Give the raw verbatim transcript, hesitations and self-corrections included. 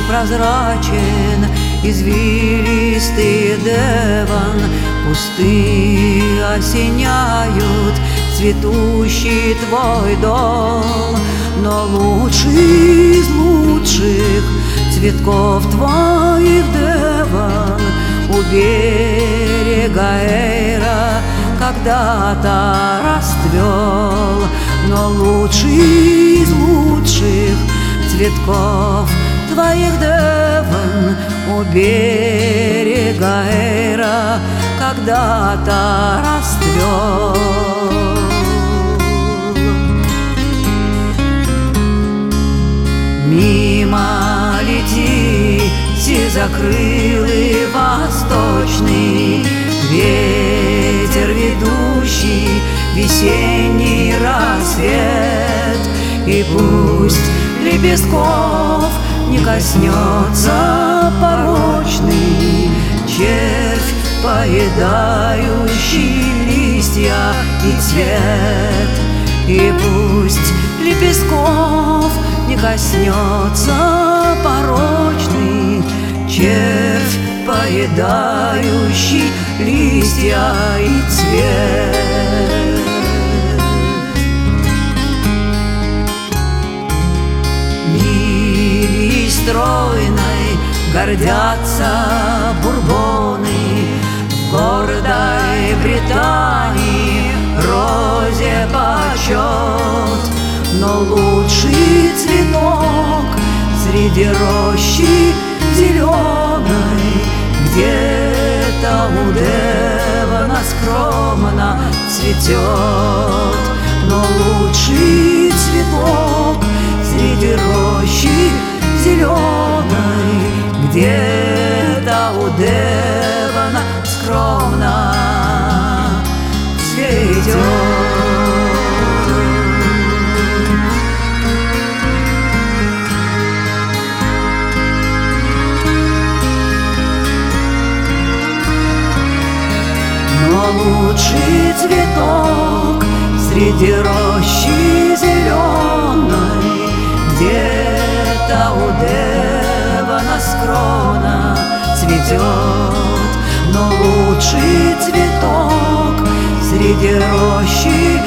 прозрачен, извилистый деван, кусты осеняют цветущий твой дом. Но лучший из лучших цветков твоих деван у берега Эйра когда-то расцвел. Но лучший из лучших цветков твоих деван у берега Эйра когда-то расцвел. Мимо лети сизокрылый восточный ветер, ведущий весенний рассвет. И пусть лепестков не коснется порочный червь, поедающий листья и цвет. И пусть лепестков не коснется порочный червь, поедающий листья и цвет. Лилией стройной гордятся бурбоны, в гордой Британии розе почет. Но лучший цветок среди рощи зеленой где-то у девана скромно цветет. Но лучший цветок среди рощи зеленой где-то у девана скромно цветет. Но лучший цветок среди рощи зеленой где-то у девана скромно цветет. Но лучший цветок среди рощи